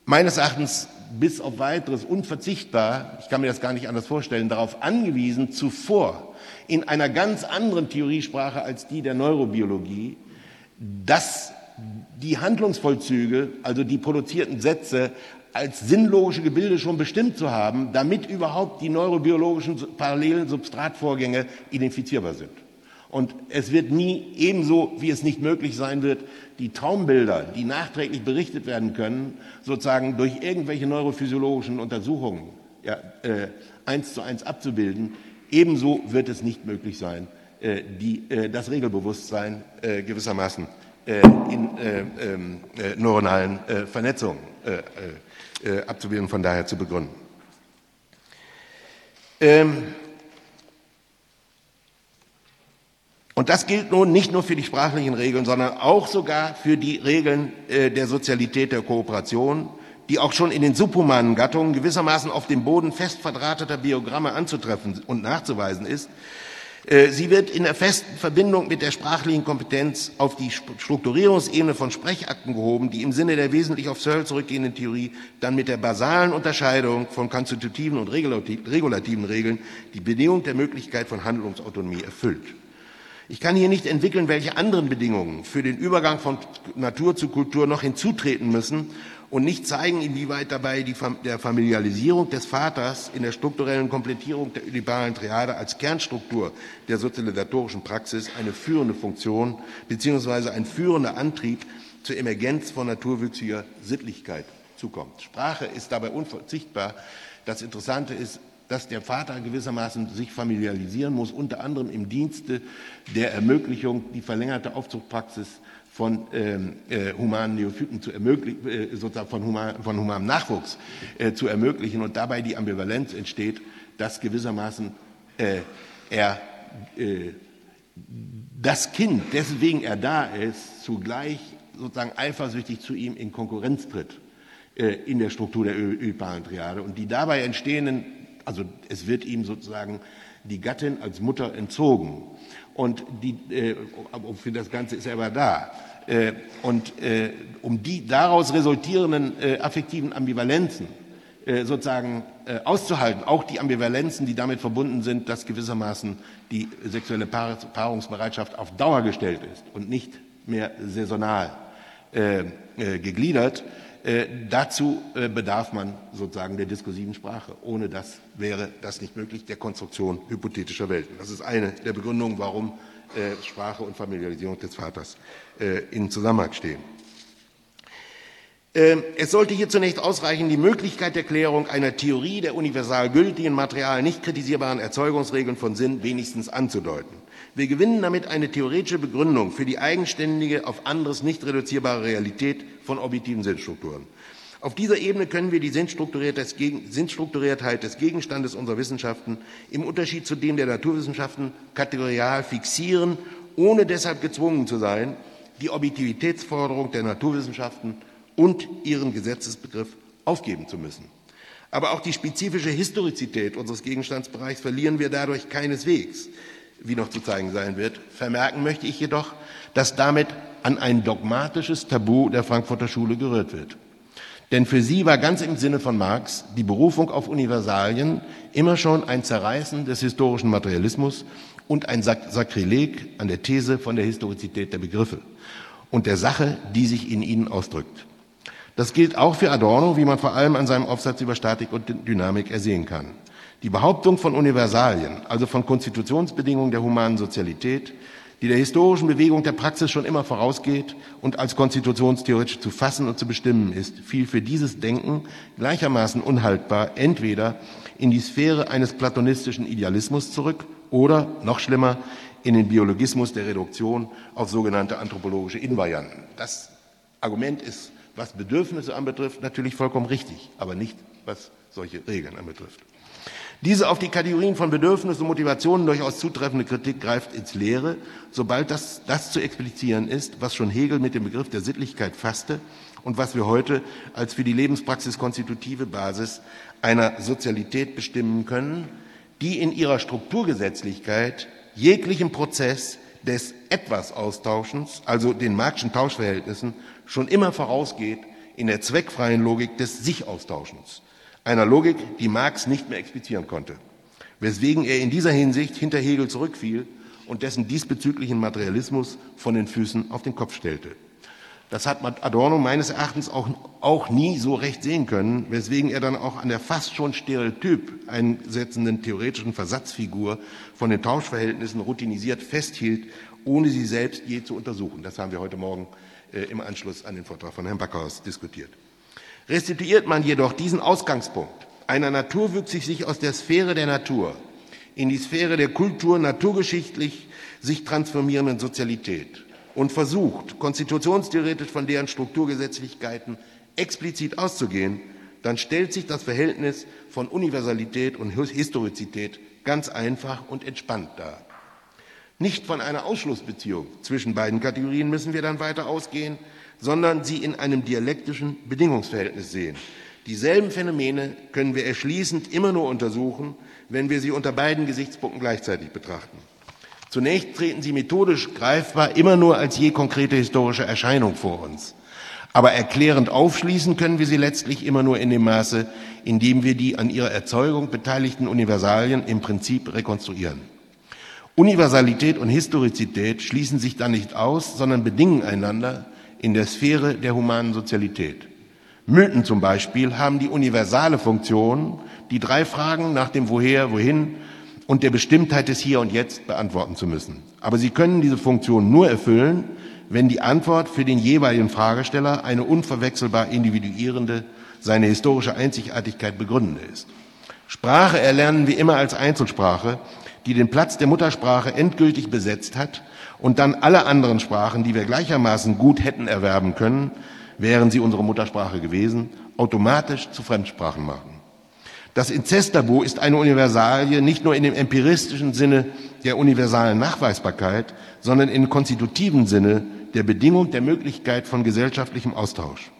meines Erachtens bis auf Weiteres unverzichtbar, ich kann mir das gar nicht anders vorstellen, darauf angewiesen, zuvor in einer ganz anderen Theoriesprache als die der Neurobiologie, dass die Handlungsvollzüge, also die produzierten Sätze, als sinnlogische Gebilde schon bestimmt zu haben, damit überhaupt die neurobiologischen parallelen Substratvorgänge identifizierbar sind. Und es wird nie, ebenso wie es nicht möglich sein wird, die Traumbilder, die nachträglich berichtet werden können, sozusagen durch irgendwelche neurophysiologischen Untersuchungen 1:1 abzubilden, ebenso wird es nicht möglich sein, das Regelbewusstsein gewissermaßen in neuronalen Vernetzungen abzubilden, von daher zu begründen. Und das gilt nun nicht nur für die sprachlichen Regeln, sondern auch sogar für die Regeln der Sozialität der Kooperation, die auch schon in den subhumanen Gattungen gewissermaßen auf dem Boden fest verdrahteter Biogramme anzutreffen und nachzuweisen ist. Sie wird in der festen Verbindung mit der sprachlichen Kompetenz auf die Strukturierungsebene von Sprechakten gehoben, die im Sinne der wesentlich auf Searle zurückgehenden Theorie dann mit der basalen Unterscheidung von konstitutiven und regulativen Regeln die Bedingung der Möglichkeit von Handlungsautonomie erfüllt. Ich kann hier nicht entwickeln, welche anderen Bedingungen für den Übergang von Natur zu Kultur noch hinzutreten müssen und nicht zeigen, inwieweit dabei der Familialisierung des Vaters in der strukturellen Komplettierung der ödipalen Triade als Kernstruktur der sozialisatorischen Praxis eine führende Funktion bzw. ein führender Antrieb zur Emergenz von naturwüchsiger Sittlichkeit zukommt. Sprache ist dabei unverzichtbar. Das Interessante ist, dass der Vater gewissermaßen sich familialisieren muss, unter anderem im Dienste der Ermöglichung, die verlängerte Aufzuchtpraxis von humanen Neophyten zu ermöglichen, sozusagen von humanem Nachwuchs zu ermöglichen und dabei die Ambivalenz entsteht, dass gewissermaßen das Kind, dessen wegen er da ist, zugleich sozusagen eifersüchtig zu ihm in Konkurrenz tritt in der Struktur der ödipalen Triade und die dabei entstehenden, also es wird ihm sozusagen die Gattin als Mutter entzogen und für das Ganze ist er aber da. Um die daraus resultierenden affektiven Ambivalenzen sozusagen auszuhalten, auch die Ambivalenzen, die damit verbunden sind, dass gewissermaßen die sexuelle Paarungsbereitschaft auf Dauer gestellt ist und nicht mehr saisonal gegliedert, dazu bedarf man sozusagen der diskursiven Sprache. Ohne das wäre das nicht möglich, der Konstruktion hypothetischer Welten. Das ist eine der Begründungen, warum Sprache und Familiarisierung des Vaters in Zusammenhang stehen. Es sollte hier zunächst ausreichen, die Möglichkeit der Klärung einer Theorie der universal gültigen, material nicht kritisierbaren Erzeugungsregeln von Sinn wenigstens anzudeuten. Wir gewinnen damit eine theoretische Begründung für die eigenständige, auf anderes nicht reduzierbare Realität von objektiven Sinnstrukturen. Auf dieser Ebene können wir die Sinnstrukturiertheit des Gegenstandes unserer Wissenschaften im Unterschied zu dem der Naturwissenschaften kategorial fixieren, ohne deshalb gezwungen zu sein, die Objektivitätsforderung der Naturwissenschaften und ihren Gesetzesbegriff aufgeben zu müssen. Aber auch die spezifische Historizität unseres Gegenstandsbereichs verlieren wir dadurch keineswegs, wie noch zu zeigen sein wird. Vermerken möchte ich jedoch, dass damit an ein dogmatisches Tabu der Frankfurter Schule gerührt wird. Denn für sie war ganz im Sinne von Marx die Berufung auf Universalien immer schon ein Zerreißen des historischen Materialismus und ein Sakrileg an der These von der Historizität der Begriffe und der Sache, die sich in ihnen ausdrückt. Das gilt auch für Adorno, wie man vor allem an seinem Aufsatz über Statik und Dynamik ersehen kann. Die Behauptung von Universalien, also von Konstitutionsbedingungen der humanen Sozialität, die der historischen Bewegung der Praxis schon immer vorausgeht und als konstitutionstheoretisch zu fassen und zu bestimmen ist, fiel für dieses Denken gleichermaßen unhaltbar entweder in die Sphäre eines platonistischen Idealismus zurück oder, noch schlimmer, in den Biologismus der Reduktion auf sogenannte anthropologische Invarianten. Das Argument ist, was Bedürfnisse anbetrifft, natürlich vollkommen richtig, aber nicht, was solche Regeln anbetrifft. Diese auf die Kategorien von Bedürfnissen und Motivationen durchaus zutreffende Kritik greift ins Leere, sobald das zu explizieren ist, was schon Hegel mit dem Begriff der Sittlichkeit fasste und was wir heute als für die Lebenspraxis konstitutive Basis einer Sozialität bestimmen können, die in ihrer Strukturgesetzlichkeit jeglichen Prozess des Etwas-Austauschens, also den Marxischen Tauschverhältnissen, schon immer vorausgeht, in der zweckfreien Logik des Sich-Austauschens, einer Logik, die Marx nicht mehr explizieren konnte, weswegen er in dieser Hinsicht hinter Hegel zurückfiel und dessen diesbezüglichen Materialismus von den Füßen auf den Kopf stellte. Das hat Adorno meines Erachtens auch nie so recht sehen können, weswegen er dann auch an der fast schon stereotyp einsetzenden theoretischen Versatzfigur von den Tauschverhältnissen routinisiert festhielt, ohne sie selbst je zu untersuchen. Das haben wir heute Morgen im Anschluss an den Vortrag von Herrn Backhaus diskutiert. Restituiert man jedoch diesen Ausgangspunkt einer naturwüchsig sich aus der Sphäre der Natur in die Sphäre der Kultur naturgeschichtlich sich transformierenden Sozialität und versucht, konstitutionstheoretisch von deren Strukturgesetzlichkeiten explizit auszugehen, dann stellt sich das Verhältnis von Universalität und Historizität ganz einfach und entspannt dar. Nicht von einer Ausschlussbeziehung zwischen beiden Kategorien müssen wir dann weiter ausgehen, sondern sie in einem dialektischen Bedingungsverhältnis sehen. Dieselben Phänomene können wir erschließend immer nur untersuchen, wenn wir sie unter beiden Gesichtspunkten gleichzeitig betrachten. Zunächst treten sie methodisch greifbar immer nur als je konkrete historische Erscheinung vor uns. Aber erklärend aufschließen können wir sie letztlich immer nur in dem Maße, in dem wir die an ihrer Erzeugung beteiligten Universalien im Prinzip rekonstruieren. Universalität und Historizität schließen sich dann nicht aus, sondern bedingen einander in der Sphäre der humanen Sozialität. Mythen zum Beispiel haben die universale Funktion, die drei Fragen nach dem Woher, Wohin und der Bestimmtheit des Hier und Jetzt beantworten zu müssen. Aber sie können diese Funktion nur erfüllen, wenn die Antwort für den jeweiligen Fragesteller eine unverwechselbar individuierende, seine historische Einzigartigkeit begründende ist. Sprache erlernen wir immer als Einzelsprache, die den Platz der Muttersprache endgültig besetzt hat und dann alle anderen Sprachen, die wir gleichermaßen gut hätten erwerben können, wären sie unsere Muttersprache gewesen, automatisch zu Fremdsprachen machen. Das Inzesttabu ist eine Universalie nicht nur in dem empiristischen Sinne der universalen Nachweisbarkeit, sondern im konstitutiven Sinne der Bedingung der Möglichkeit von gesellschaftlichem Austausch.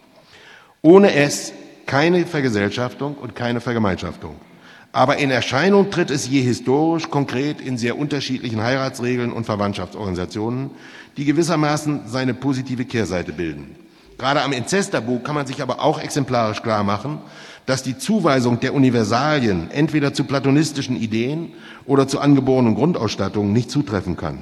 Ohne es keine Vergesellschaftung und keine Vergemeinschaftung. Aber in Erscheinung tritt es je historisch, konkret in sehr unterschiedlichen Heiratsregeln und Verwandtschaftsorganisationen, die gewissermaßen seine positive Kehrseite bilden. Gerade am Inzesttabu kann man sich aber auch exemplarisch klar machen, dass die Zuweisung der Universalien entweder zu platonistischen Ideen oder zu angeborenen Grundausstattungen nicht zutreffen kann.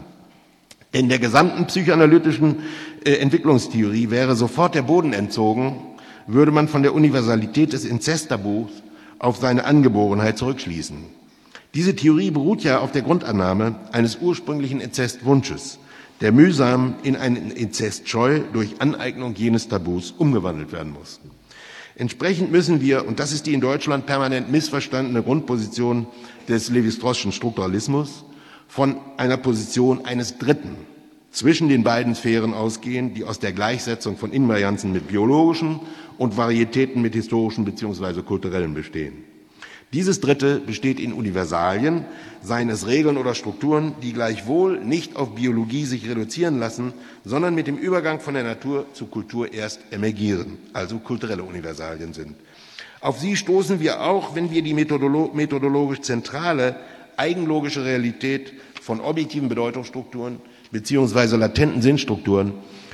In der gesamten psychoanalytischen Entwicklungstheorie wäre sofort der Boden entzogen, würde man von der Universalität des Inzesttabus auf seine Angeborenheit zurückschließen. Diese Theorie beruht ja auf der Grundannahme eines ursprünglichen Inzestwunsches, der mühsam in einen Inzestscheu durch Aneignung jenes Tabus umgewandelt werden muss. Entsprechend müssen wir, und das ist die in Deutschland permanent missverstandene Grundposition des Lévi-Straussschen Strukturalismus, von einer Position eines Dritten zwischen den beiden Sphären ausgehen, die aus der Gleichsetzung von Invarianzen mit biologischen und Varietäten mit historischen bzw. kulturellen bestehen. Dieses Dritte besteht in Universalien, seien es Regeln oder Strukturen, die gleichwohl nicht auf Biologie sich reduzieren lassen, sondern mit dem Übergang von der Natur zur Kultur erst emergieren, also kulturelle Universalien sind. Auf sie stoßen wir auch, wenn wir die methodologisch zentrale, eigenlogische Realität von objektiven Bedeutungsstrukturen bzw. latenten Sinnstrukturen